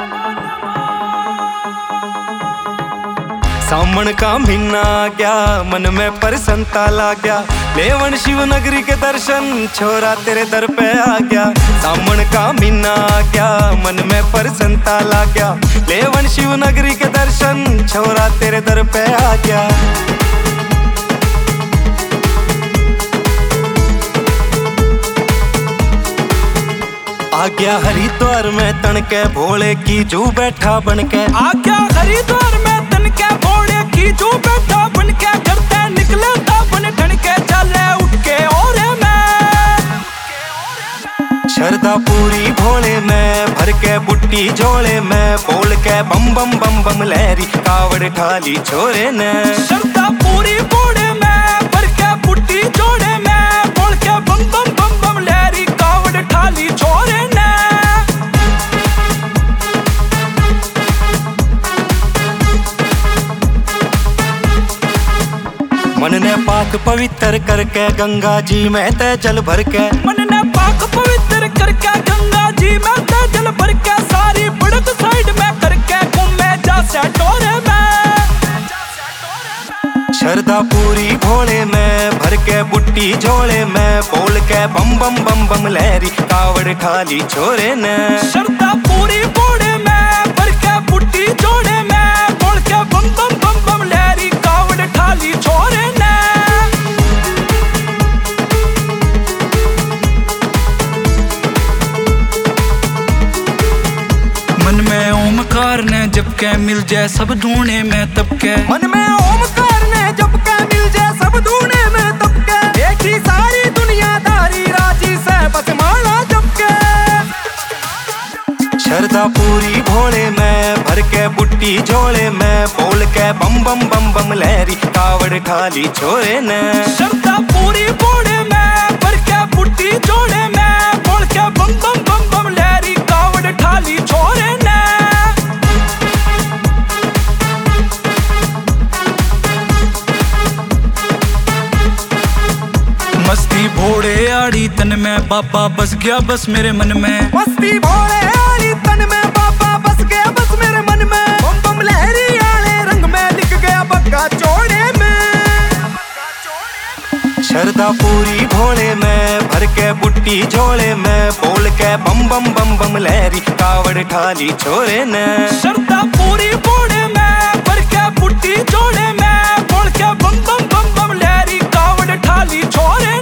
सामन का महीना आ गया, मन में प्रसन्नता ला गया। लेवन शिव नगरी के दर्शन, छोरा तेरे दर पे आ गया। सामन का महीना आ गया, मन में प्रसन्नता ला गया। लेवन शिव नगरी के दर्शन, छोरा तेरे दर पे आ गया। आ गया हरिद्वार में तनके, भोले की जू बैठा बनके। आ गया हरिद्वार में तनके, भोले की जू बैठा बनके। करते निकले बन ठनके, चले उठ के और मैं शरदा पूरी भोले में, भर के बुट्टी झोले में। बोल के बम बम बम बम लहरी, कावड़ ठाली छोरे ने। शरदा पूरी भोले में, भर के बुट्टी झोले में। बोल के बम बम बम बम लहरी, कावड़ ठाली छोरे ने। मन ने पाक पवित्र करके, गंगा जी में ते जल भर के। मन ने पाक पवित्र करके, गंगा जी में ते जल भर के। सारी बड़क साइड में करके, घूमे जा से टोरे में। शरदा पूरी भोले में, भर के बुट्टी झोले में। बोल के बम बम बम बम लहरी, कावड़ ठाली छोरे ने। शरदा पूरी भोले में, भर के बुट्टी झोले में। बोल के बम बम बम बम लहरी, कावड़ ठाली छोरे ने। मन में ओमकार ने जब के मिल जाए सब ढूंढे में तब के। मन में ओमकार ने जब के मिल जाए सब ढूंढे में तब के। देखी सारी दुनियादारी, राजी से बस माला जब के। शरदा पूरी भोले में, भर के बुट्टी झोले में। बोल के बम बम बम बम लहरी, कावड़ ठाली छोरे ने। शरदा पूरी भोले में, भर के बुट्टी झोले में। बोल के बम बम बम बम लहरी, कावड़ ठाली छोरे ने। मस्ती भोले आड़ी तन में, बाबा बस गया बस मेरे मन में। मस्ती भोले आड़ी तन में, बाबा बस गया बस मेरे मन में। बम बम लहरी आले रंग में, लिख गया बक्का चौड़े में। शरदा पूरी भोले में, भर के बुट्टी झोले में। बोल के बम बम बम बम लहरी, कावड़ ठाली छोरे ने। शरदा पूरी भोले में, भर के बुट्टी झोले में। बोल के बम बम बम बम लहरी, कावड़ ठाली छोरे